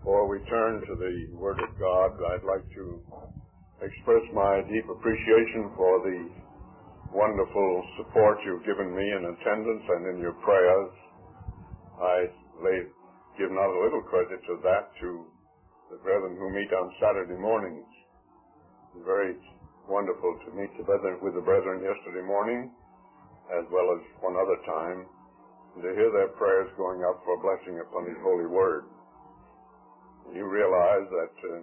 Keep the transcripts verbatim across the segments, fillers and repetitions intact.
Before we turn to the Word of God, I'd like to express my deep appreciation for the wonderful support you've given me in attendance and in your prayers. I lay, give not a little credit to that to the brethren who meet on Saturday mornings. It's very wonderful to meet the brethren, with the brethren yesterday morning, as well as one other time, and to hear their prayers going up for blessing upon His holy Word. You realize that uh,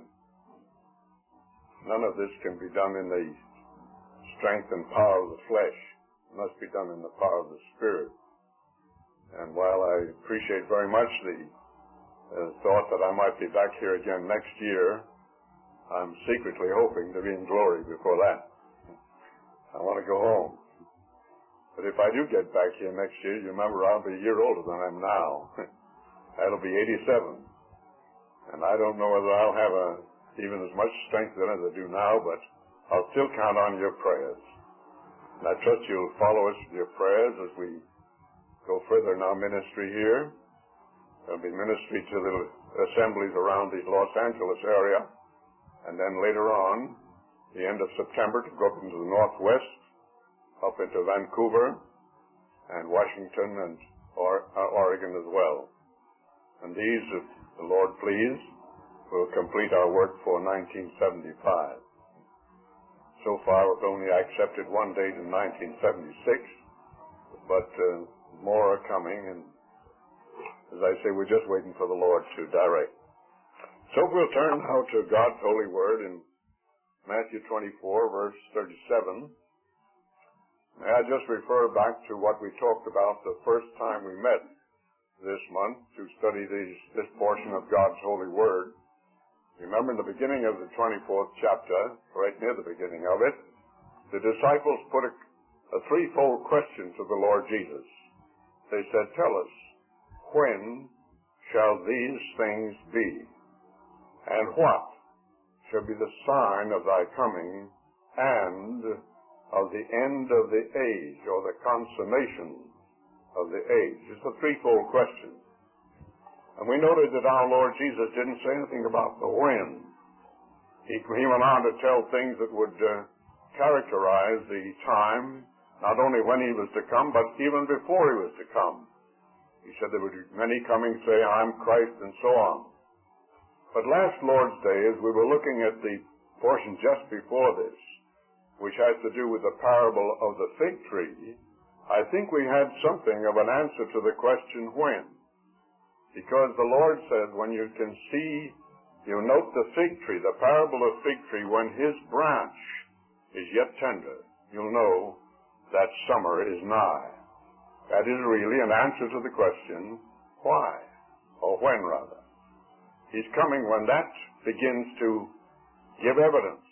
none of this can be done in the strength and power of the flesh. It must be done in the power of the Spirit. And while I appreciate very much the uh, thought that I might be back here again next year, I'm secretly hoping to be in glory before that. I want to go home. But if I do get back here next year, you remember I'll be a year older than I am now. That'll be eighty-seven. And I don't know whether I'll have a, even as much strength then as I do now, but I'll still count on your prayers. And I trust you'll follow us with your prayers as we go further in our ministry here. There'll be ministry to the assemblies around the Los Angeles area. And then later on, the end of September, to go up into the Northwest, up into Vancouver and Washington and or, uh, Oregon as well. And these, if the Lord please, will complete our work for nineteen seventy-five. So far, we've only accepted one date in nineteen seventy-six, but uh, more are coming, and as I say, we're just waiting for the Lord to direct. So we'll turn now to God's holy word in Matthew twenty-four, verse thirty-seven. May I just refer back to what we talked about the first time we met this month to study these, this portion of God's holy word. Remember, in the beginning of the twenty-fourth chapter, right near the beginning of it, the disciples put a, a threefold question to the Lord Jesus. They said, "Tell us, when shall these things be? And what shall be the sign of thy coming and of the end of the age," or the consummation of the age? It's a threefold question. And we noted that our Lord Jesus didn't say anything about the when. He, he went on to tell things that would uh, characterize the time, not only when he was to come, but even before he was to come. He said there would be many coming say, "I'm Christ," and so on. But last Lord's Day, as we were looking at the portion just before this, which has to do with the parable of the fig tree, I think we had something of an answer to the question when. Because the Lord said, when you can see, you note the fig tree, the parable of fig tree, when his branch is yet tender, you'll know that summer is nigh. That is really an answer to the question, why? Or when, rather. He's coming when that begins to give evidence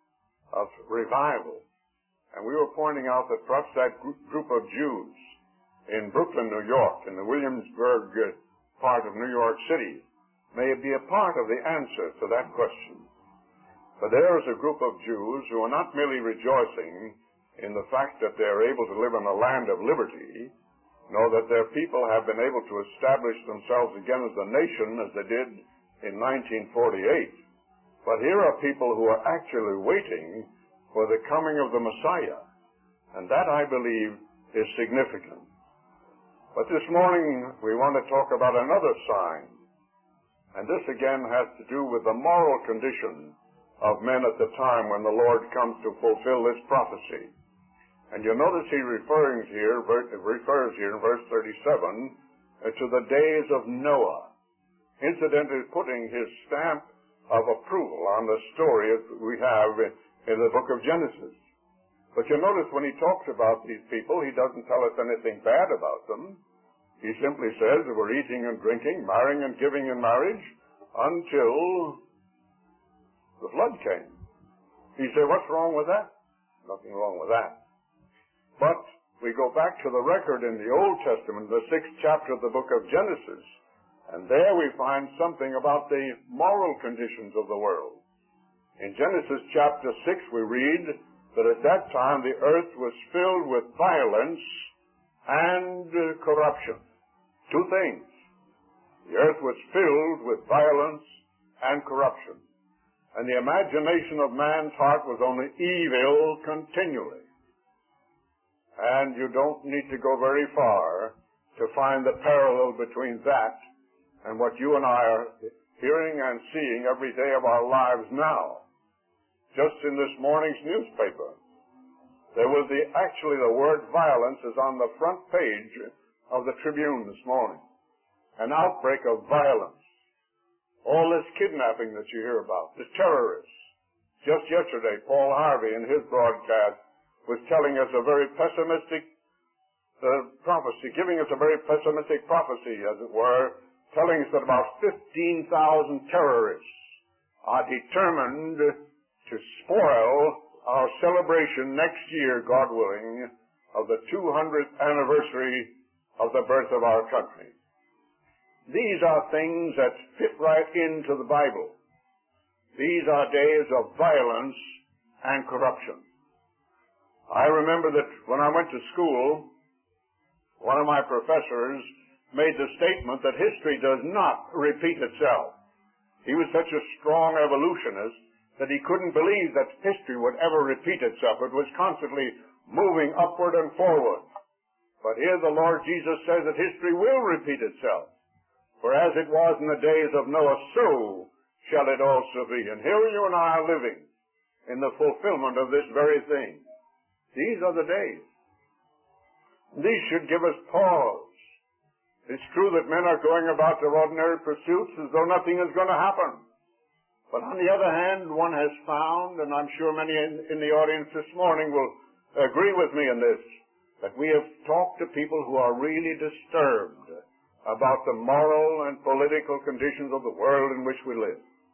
of revival. And we were pointing out that perhaps that group of Jews in Brooklyn, New York, in the Williamsburg part of New York City, may be a part of the answer to that question. For there is a group of Jews who are not merely rejoicing in the fact that they are able to live in a land of liberty, nor that their people have been able to establish themselves again as a nation as they did in nineteen forty-eight. But here are people who are actually waiting for the coming of the Messiah. And that, I believe, is significant. But this morning, we want to talk about another sign. And this again has to do with the moral condition of men at the time when the Lord comes to fulfill this prophecy. And you'll notice he refers here, refers here in verse thirty-seven to the days of Noah, incidentally putting his stamp of approval on the story we have in the book of Genesis. But you notice when he talks about these people, he doesn't tell us anything bad about them. He simply says they were eating and drinking, marrying and giving in marriage until the flood came. You say, what's wrong with that? Nothing wrong with that. But we go back to the record in the Old Testament, the sixth chapter of the book of Genesis, and there we find something about the moral conditions of the world. In Genesis chapter six, we read that at that time the earth was filled with violence and uh, corruption. Two things. The earth was filled with violence and corruption, and the imagination of man's heart was only evil continually. And you don't need to go very far to find the parallel between that and what you and I are hearing and seeing every day of our lives now. Just in this morning's newspaper, there was the, actually the word violence is on the front page of the Tribune this morning. An outbreak of violence. All this kidnapping that you hear about, the terrorists. Just yesterday, Paul Harvey in his broadcast was telling us a very pessimistic uh, prophecy, giving us a very pessimistic prophecy, as it were, telling us that about fifteen thousand terrorists are determined to spoil our celebration next year, God willing, of the two hundredth anniversary of the birth of our country. These are things that fit right into the Bible. These are days of violence and corruption. I remember that when I went to school, one of my professors made the statement that history does not repeat itself. He was such a strong evolutionist that he couldn't believe that history would ever repeat itself. It was constantly moving upward and forward. But here the Lord Jesus says that history will repeat itself. For as it was in the days of Noah, so shall it also be. And here you and I are living in the fulfillment of this very thing. These are the days. These should give us pause. It's true that men are going about their ordinary pursuits as though nothing is going to happen. But on the other hand, one has found, and I'm sure many in, in the audience this morning will agree with me in this, that we have talked to people who are really disturbed about the moral and political conditions of the world in which we live.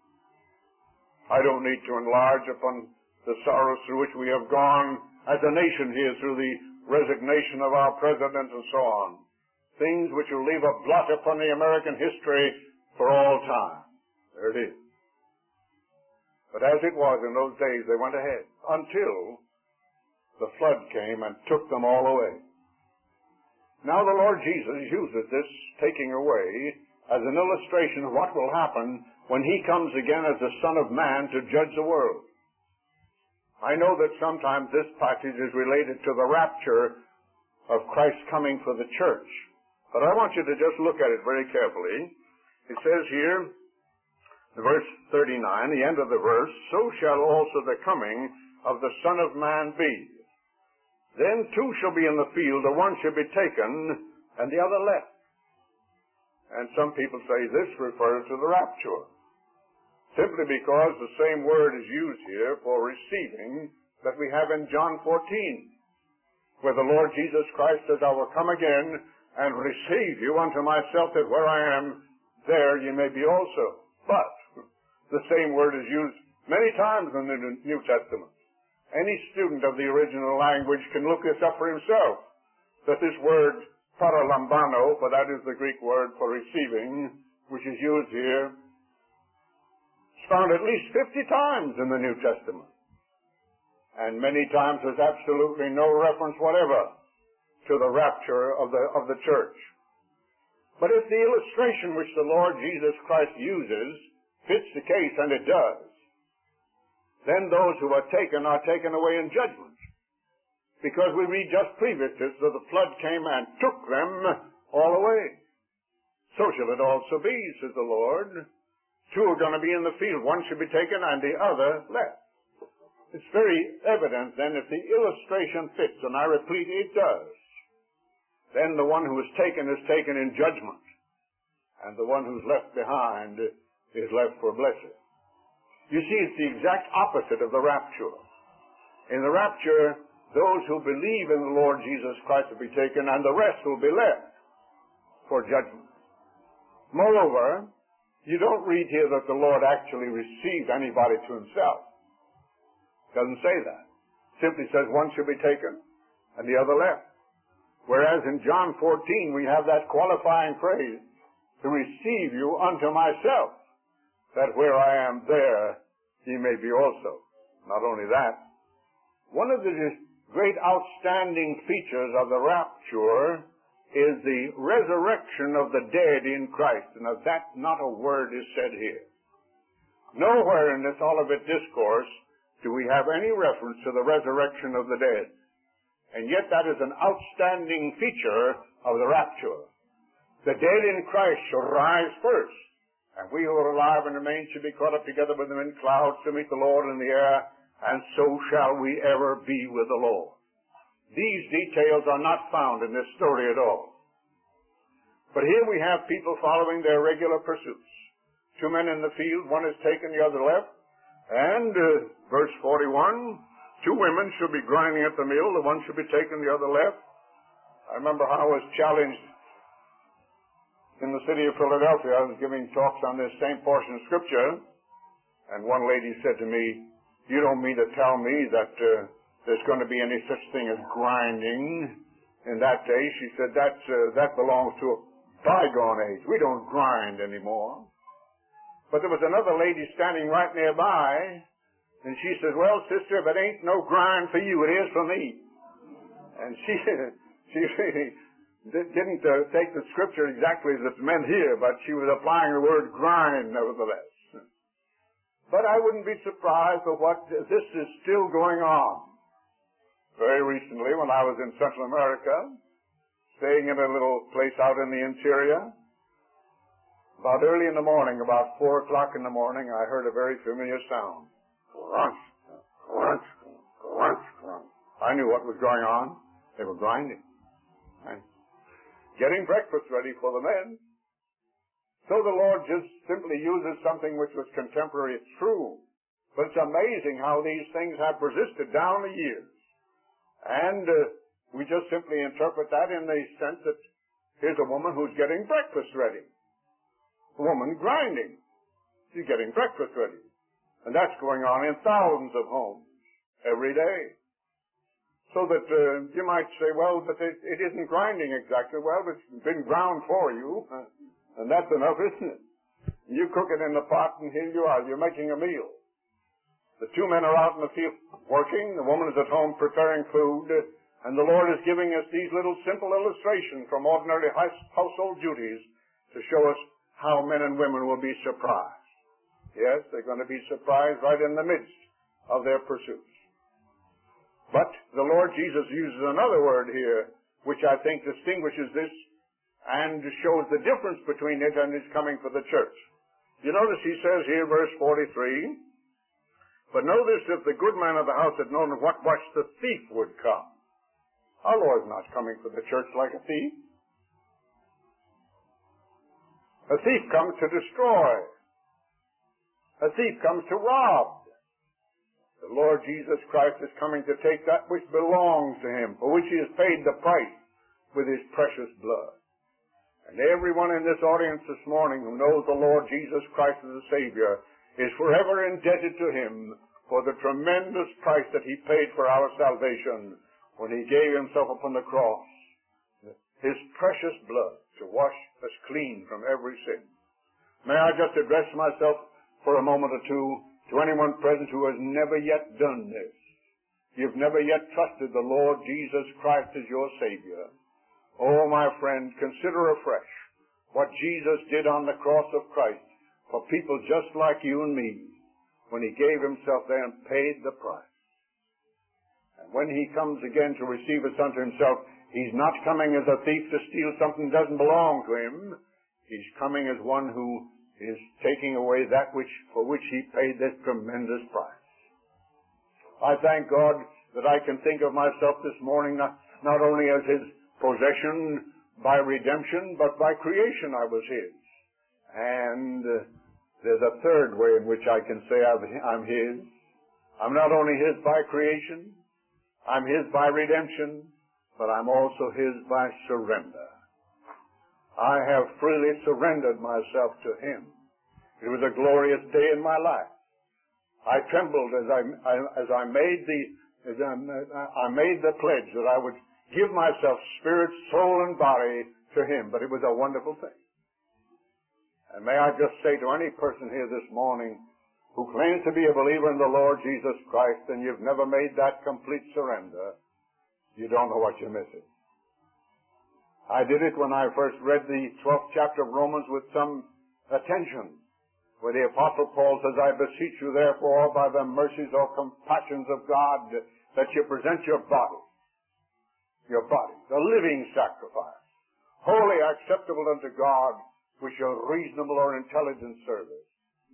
I don't need to enlarge upon the sorrows through which we have gone as a nation here through the resignation of our president and so on. Things which will leave a blot upon the American history for all time. There it is. But as it was in those days, they went ahead until the flood came and took them all away. Now the Lord Jesus uses this taking away as an illustration of what will happen when He comes again as the Son of Man to judge the world. I know that sometimes this passage is related to the rapture of Christ coming for the church. But I want you to just look at it very carefully. It says here, verse thirty-nine, the end of the verse, so shall also the coming of the Son of Man be. Then two shall be in the field, the one shall be taken, and the other left. And some people say this refers to the rapture, simply because the same word is used here for receiving that we have in John fourteen, where the Lord Jesus Christ says, I will come again and receive you unto myself, that where I am, there ye may be also. But the same word is used many times in the New Testament. Any student of the original language can look this up for himself, that this word paralambano, for that is the Greek word for receiving, which is used here, is found at least fifty times in the New Testament. And many times there's absolutely no reference whatever to the rapture of the, of the church. But if the illustration which the Lord Jesus Christ uses fits the case, and it does, then those who are taken are taken away in judgment. Because we read just previous to this, that the flood came and took them all away. So shall it also be, says the Lord. Two are going to be in the field. One should be taken and the other left. It's very evident then, if the illustration fits, and I repeat, it does, then the one who is taken is taken in judgment, and the one who's left behind is left for blessing. You see, it's the exact opposite of the rapture. In the rapture, those who believe in the Lord Jesus Christ will be taken, and the rest will be left for judgment. Moreover, you don't read here that the Lord actually received anybody to Himself. It doesn't say that. It simply says one should be taken, and the other left. Whereas in John fourteen, we have that qualifying phrase, to receive you unto myself, that where I am, there ye may be also. Not only that, one of the great outstanding features of the rapture is the resurrection of the dead in Christ. And of that not a word is said here. Nowhere in this Olivet Discourse do we have any reference to the resurrection of the dead. And yet that is an outstanding feature of the rapture. The dead in Christ shall rise first, and we who are alive and remain shall be caught up together with them in clouds to meet the Lord in the air, and so shall we ever be with the Lord. These details are not found in this story at all. But here we have people following their regular pursuits. Two men in the field, one is taken, the other left. And uh, verse forty-one, two women shall be grinding at the mill, the one shall be taken, the other left. I remember how I was challenged in the city of Philadelphia. I was giving talks on this same portion of Scripture, and one lady said to me, "You don't mean to tell me that uh, there's going to be any such thing as grinding in that day?" She said, That's, uh, that belongs to a bygone age. We don't grind anymore. But there was another lady standing right nearby, and she said, "Well, sister, if it ain't no grind for you, it is for me." And she she really didn't uh, take the Scripture exactly as it's meant here, but she was applying the word grind nevertheless. But I wouldn't be surprised at what this is still going on. Very recently, when I was in Central America, staying in a little place out in the interior, about early in the morning, about four o'clock in the morning, I heard a very familiar sound. Crunch, crunch, crunch, crunch. I knew what was going on. They were grinding. Right? Getting breakfast ready for the men. So the Lord just simply uses something which was contemporary. It's true. But it's amazing how these things have persisted down the years. And uh, we just simply interpret that in the sense that here's a woman who's getting breakfast ready. A woman grinding. She's getting breakfast ready. And that's going on in thousands of homes every day. So that uh, you might say, well, but it, it isn't grinding exactly. Well, it's been ground for you. Uh, and that's enough, isn't it? You cook it in the pot and here you are. You're making a meal. The two men are out in the field working. The woman is at home preparing food. And the Lord is giving us these little simple illustrations from ordinary household duties to show us how men and women will be surprised. Yes, they're going to be surprised right in the midst of their pursuits. But the Lord Jesus uses another word here, which I think distinguishes this and shows the difference between it and his coming for the church. You notice he says here, verse forty-three, "But notice if the good man of the house had known what watch the thief would come." Our Lord's not coming for the church like a thief. A thief comes to destroy. A thief comes to rob. The Lord Jesus Christ is coming to take that which belongs to him, for which he has paid the price with his precious blood. And everyone in this audience this morning who knows the Lord Jesus Christ as a Savior is forever indebted to him for the tremendous price that he paid for our salvation when he gave himself upon the cross, his precious blood to wash us clean from every sin. May I just address myself for a moment or two to anyone present who has never yet done this. You've never yet trusted the Lord Jesus Christ as your Savior. Oh, my friend, consider afresh what Jesus did on the cross of Christ for people just like you and me when he gave himself there and paid the price. And when he comes again to receive us unto himself, he's not coming as a thief to steal something that doesn't belong to him. He's coming as one who is taking away that which for which he paid this tremendous price. I thank God that I can think of myself this morning not, not only as his possession by redemption, but by creation I was his. And uh, there's a third way in which I can say I'm his. I'm not only his by creation, I'm his by redemption, but I'm also his by surrender. I have freely surrendered myself to him. It was a glorious day in my life. I trembled as I, I as I made the as I, I made the pledge that I would give myself spirit, soul, and body to him. But it was a wonderful thing. And may I just say to any person here this morning who claims to be a believer in the Lord Jesus Christ and you've never made that complete surrender, you don't know what you're missing. I did it when I first read the twelfth chapter of Romans with some attention, where the Apostle Paul says, I beseech you therefore by the mercies or compassions of God that you present your body, your body, the living sacrifice, wholly acceptable unto God, which your reasonable or intelligent service.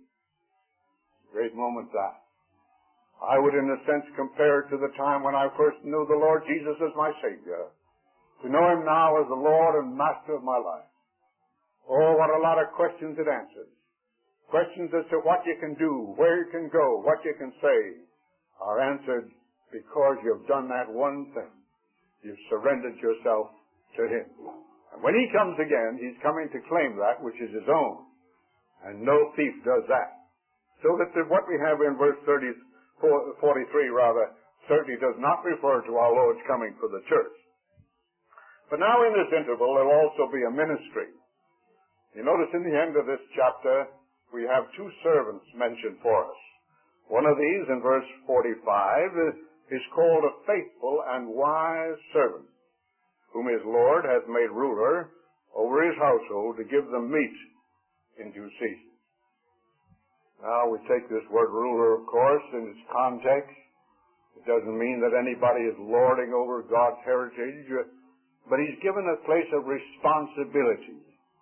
Great moment that. I would in a sense compare it to the time when I first knew the Lord Jesus as my Savior. To know Him now as the Lord and Master of my life. Oh, what a lot of questions it answers. Questions as to what you can do, where you can go, what you can say, are answered because you've done that one thing. You've surrendered yourself to Him. And when He comes again, He's coming to claim that which is His own. And no thief does that. So that what we have in verse thirty, forty-three rather, certainly does not refer to our Lord's coming for the church. But now in this interval, there'll also be a ministry. You notice in the end of this chapter, we have two servants mentioned for us. One of these, in verse forty-five, is called a faithful and wise servant, whom his Lord has made ruler over his household to give them meat in due season. Now, we take this word ruler, of course, in its context. It doesn't mean that anybody is lording over God's heritage, but He's given a place of responsibility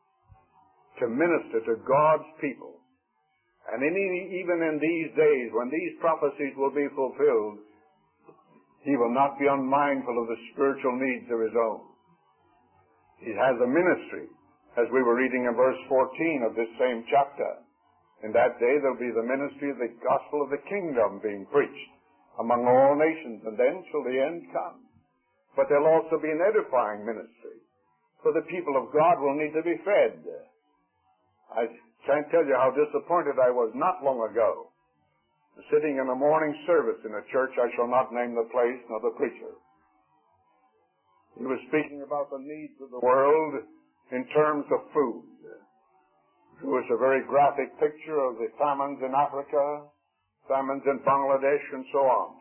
to minister to God's people. And in, even in these days, when these prophecies will be fulfilled, He will not be unmindful of the spiritual needs of His own. He has a ministry, as we were reading in verse fourteen of this same chapter. In that day there'll be the ministry of the gospel of the kingdom being preached among all nations, and then shall the end come. But there'll also be an edifying ministry, for the people of God will need to be fed. I can't tell you how disappointed I was not long ago, sitting in a morning service in a church, I shall not name the place nor the preacher. He was speaking about the needs of the world in terms of food. It was a very graphic picture of the famines in Africa, famines in Bangladesh, and so on.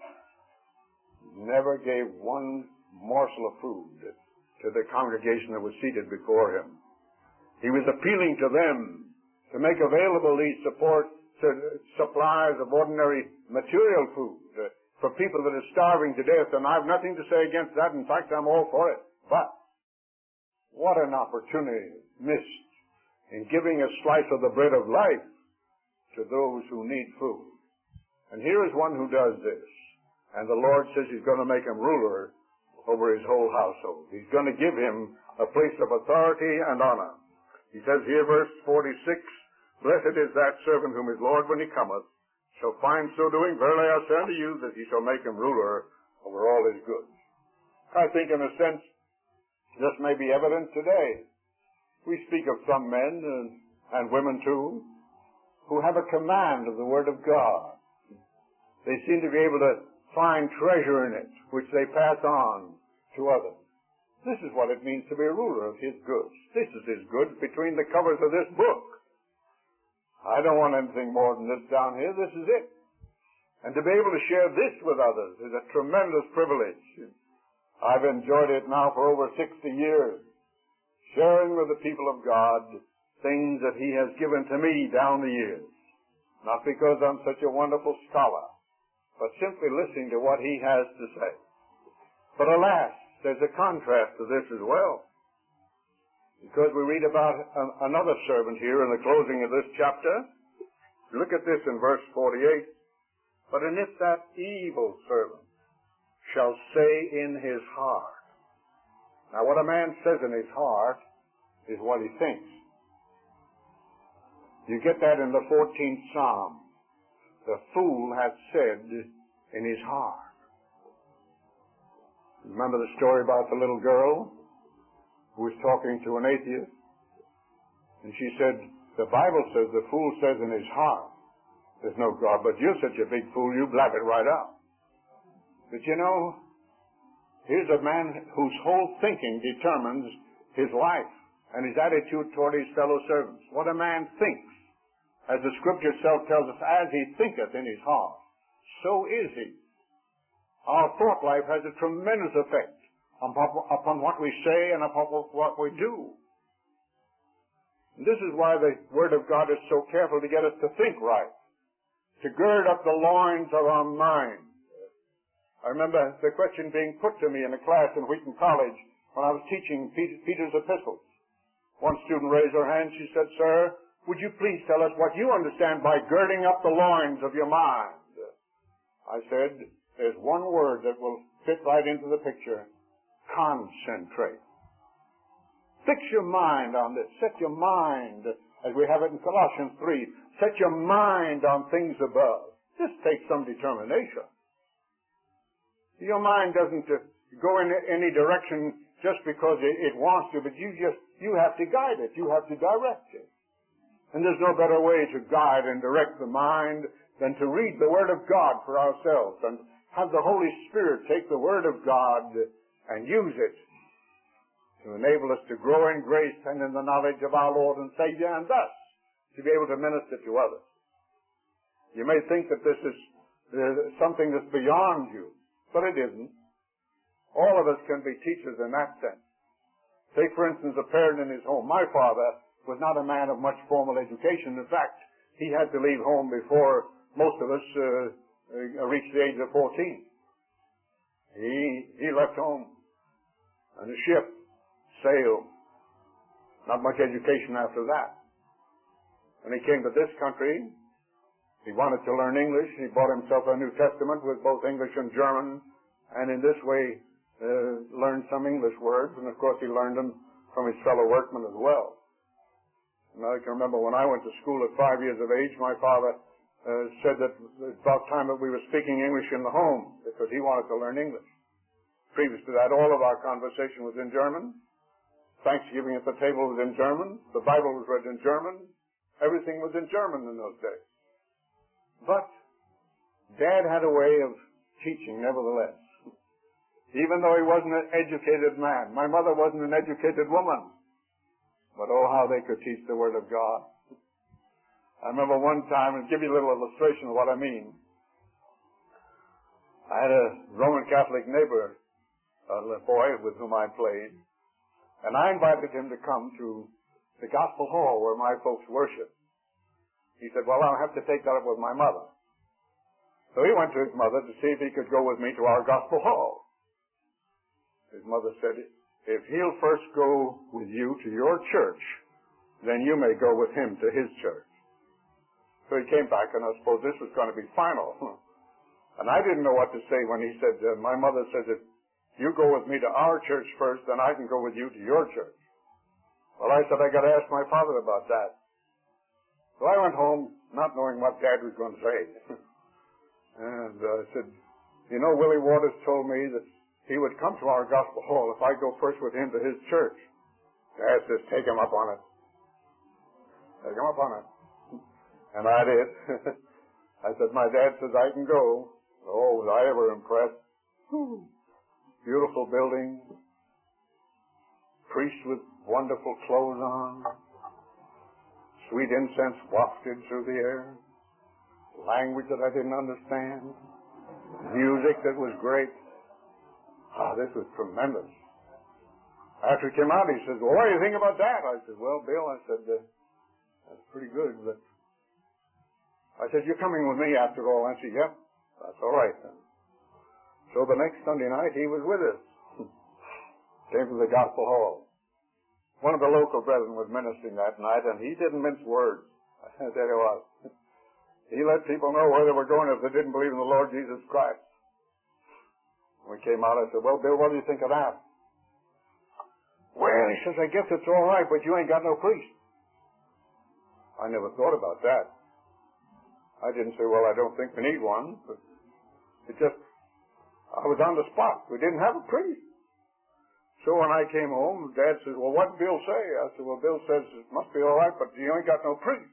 Never gave one morsel of food to the congregation that was seated before him. He was appealing to them to make available these support supplies of ordinary material food for people that are starving to death, and I have nothing to say against that. In fact, I'm all for it. But what an opportunity missed in giving a slice of the bread of life to those who need food. And here is one who does this. And the Lord says He's going to make him ruler over his whole household. He's going to give him a place of authority and honor. He says here, verse forty-six, Blessed is that servant whom his Lord, when He cometh, shall find so doing. Verily I say unto you, that He shall make him ruler over all his goods. I think in a sense, this may be evident today. We speak of some men and, and women too, who have a command of the Word of God. They seem to be able to find treasure in it, which they pass on to others. This is what it means to be a ruler of His goods. This is His goods between the covers of this book. I don't want anything more than this down here. This is it. And to be able to share this with others is a tremendous privilege. I've enjoyed it now for over sixty years, sharing with the people of God things that He has given to me down the years. Not because I'm such a wonderful scholar, but simply listening to what He has to say. But alas, there's a contrast to this as well. Because we read about a, another servant here in the closing of this chapter. Look at this in verse forty-eight. But and if that evil servant shall say in his heart. Now what a man says in his heart is what he thinks. You get that in the fourteenth Psalm. The fool hath said in his heart. Remember the story about the little girl who was talking to an atheist? And she said, the Bible says the fool says in his heart, there's no God, but you're such a big fool, you blab it right out. But you know, here's a man whose whole thinking determines his life and his attitude toward his fellow servants. What a man thinks, as the Scripture itself tells us, as he thinketh in his heart, so is he. Our thought life has a tremendous effect upon what we say and upon what we do. And this is why the Word of God is so careful to get us to think right, to gird up the loins of our mind. I remember the question being put to me in a class in Wheaton College when I was teaching Peter's epistles. One student raised her hand. She said, "Sir, would you please tell us what you understand by girding up the loins of your mind?" I said, there's one word that will fit right into the picture. Concentrate. Fix your mind on this. Set your mind, as we have it in Colossians three, set your mind on things above. This takes some determination. Your mind doesn't go in any direction just because it wants to, but you just, you have to guide it. You have to direct it. And there's no better way to guide and direct the mind than to read the Word of God for ourselves and have the Holy Spirit take the Word of God and use it to enable us to grow in grace and in the knowledge of our Lord and Savior, and thus to be able to minister to others. You may think that this is uh, something that's beyond you, but it isn't. All of us can be teachers in that sense. Take, for instance, a parent in his home. My father was not a man of much formal education. In fact, he had to leave home before most of us uh, reached the age of fourteen. He, he left home on a ship, sailed. Not much education after that. When he came to this country, he wanted to learn English. He bought himself a New Testament with both English and German, and in this way uh, learned some English words, and of course he learned them from his fellow workmen as well. And I can remember when I went to school at five years of age, my father uh, said that it's about time that we were speaking English in the home, because he wanted to learn English. Previous to that, all of our conversation was in German. Thanksgiving at the table was in German. The Bible was read in German. Everything was in German in those days. But Dad had a way of teaching, nevertheless. Even though he wasn't an educated man. My mother wasn't an educated woman. But oh, how they could teach the Word of God. I remember one time, and give you a little illustration of what I mean. I had a Roman Catholic neighbor, a boy with whom I played, and I invited him to come to the Gospel Hall where my folks worship. He said, well, I'll have to take that up with my mother. So he went to his mother to see if he could go with me to our Gospel Hall. His mother said, if he'll first go with you to your church, then you may go with him to his church. So he came back, and I suppose this was going to be final. And I didn't know what to say when he said, uh, my mother says, if you go with me to our church first, then I can go with you to your church. Well, I said, I got to ask my father about that. So I went home, not knowing what Dad was going to say. And uh, I said, you know, Willie Waters told me that he would come to our Gospel Hall if I go first with him to his church. Dad says, take him up on it. Take him up on it. And I did. I said, my dad says I can go. Oh, was I ever impressed. Whew. Beautiful building. Priests with wonderful clothes on. Sweet incense wafted through the air. Language that I didn't understand. Music that was great. Ah, this was tremendous. After he came out, he says, well, what do you think about that? I said, well, Bill, I said, uh, that's pretty good, but I said, you're coming with me after all. I said, yep, that's all right then. So the next Sunday night, he was with us. Came to the Gospel Hall. One of the local brethren was ministering that night, and he didn't mince words. I tell you what. He let people know where they were going if they didn't believe in the Lord Jesus Christ. When we came out, I said, well, Bill, what do you think of that? Well, he says, I guess it's all right, but you ain't got no priest. I never thought about that. I didn't say, well, I don't think we need one, but it just, I was on the spot. We didn't have a priest. So when I came home, Dad says, well, what did Bill say? I said, well, Bill says it must be all right, but you ain't got no priest.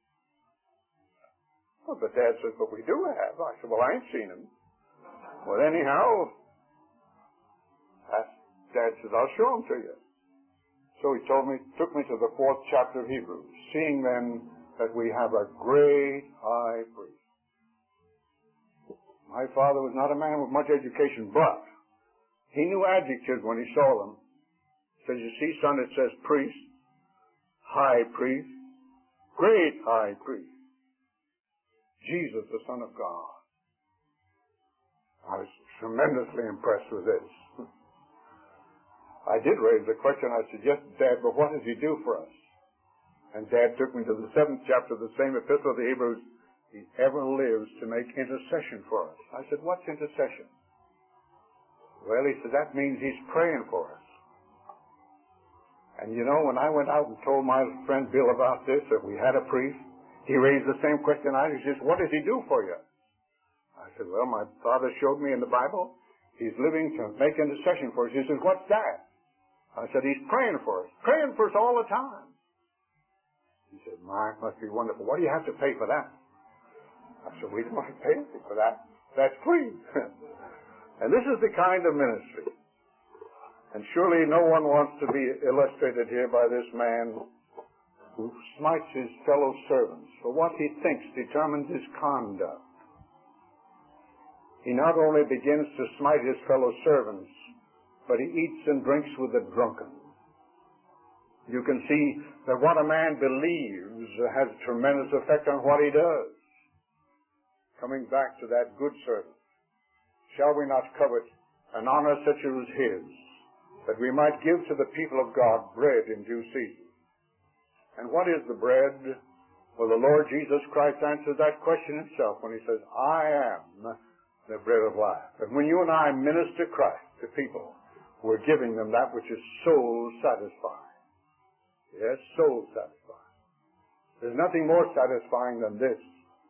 Well, but Dad says, but we do have. I said, well, I ain't seen him. Well, anyhow, Dad says, I'll show him to you. So he told me, took me to the fourth chapter of Hebrews, seeing then that we have a great high priest. My father was not a man with much education, but He knew adjectives when he saw them. He says, you see, son, it says priest, high priest, great high priest, Jesus, the Son of God. I was tremendously impressed with this. I did raise the question. I said, yes, Dad, but what does he do for us? And Dad took me to the seventh chapter of the same epistle of the Hebrews. He ever lives to make intercession for us. I said, what's intercession? Well, he said, that means he's praying for us. And you know, when I went out and told my friend Bill about this, that we had a priest, he raised the same question I did. He says, what does he do for you? I said, well, my father showed me in the Bible, he's living to make intercession for us. He says, what's that? I said, he's praying for us. Praying for us all the time. He said, my, it must be wonderful. What do you have to pay for that? I said, we don't pay anything for that. That's free. And this is the kind of ministry. And surely no one wants to be illustrated here by this man who smites his fellow servants for what he thinks determines his conduct. He not only begins to smite his fellow servants, but he eats and drinks with the drunken. You can see that what a man believes has a tremendous effect on what he does. Coming back to that good servant, shall we not covet an honor such as his, that we might give to the people of God bread in due season? And what is the bread? Well, the Lord Jesus Christ answers that question himself when he says, I am the bread of life. And when you and I minister Christ to people, we're giving them that which is soul satisfying. Yes, soul satisfying. There's nothing more satisfying than this.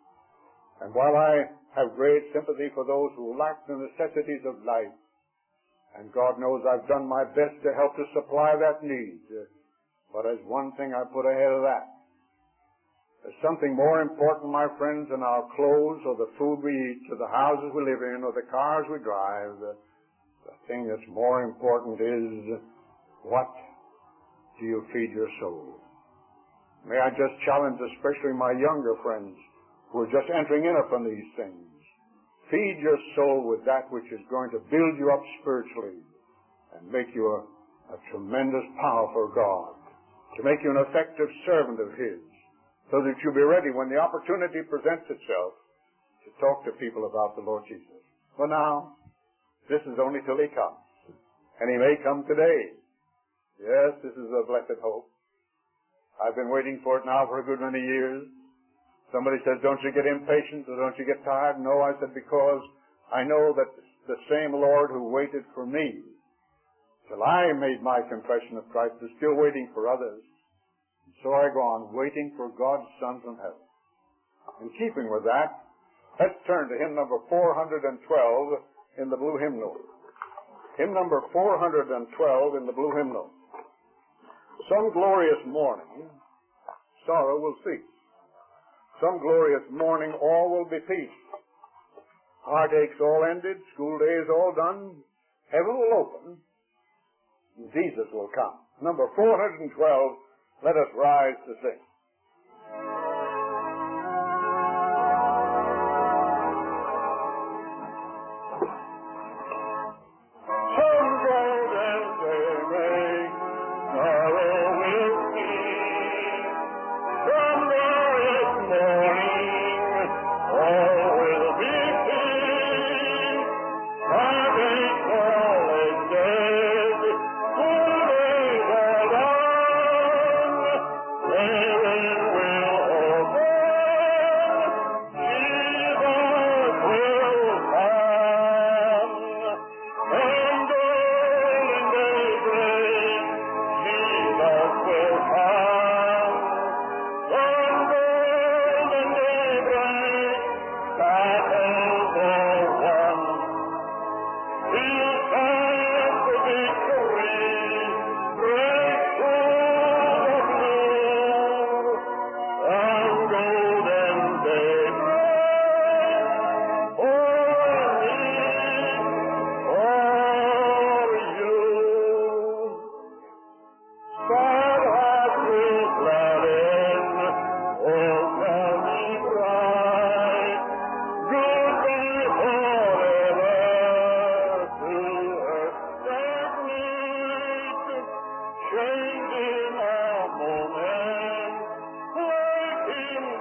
And while I have great sympathy for those who lack the necessities of life, and God knows I've done my best to help to supply that need, but there's one thing I put ahead of that. There's something more important, my friends, than our clothes or the food we eat or the houses we live in or the cars we drive. The thing that's more important is, what do you feed your soul? May I just challenge especially my younger friends who are just entering in upon these things. Feed your soul with that which is going to build you up spiritually and make you a, a tremendous power for God, to make you an effective servant of His, so that you'll be ready when the opportunity presents itself to talk to people about the Lord Jesus. Well, now, this is only till He comes. And He may come today. Yes, this is a blessed hope. I've been waiting for it now for a good many years. Somebody says, don't you get impatient or don't you get tired? No, I said, because I know that the same Lord who waited for me till I made my confession of Christ is still waiting for others. And so I go on waiting for God's Son from heaven. In keeping with that, let's turn to hymn number four hundred twelve in the blue hymnal. Hymn number four hundred twelve in the blue hymnal. Some glorious morning, sorrow will cease. Some glorious morning, all will be peace. Heartaches all ended, school days all done, heaven will open, and Jesus will come. Number four hundred twelve, let us rise to sing.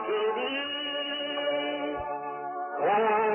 unto thee. Oh,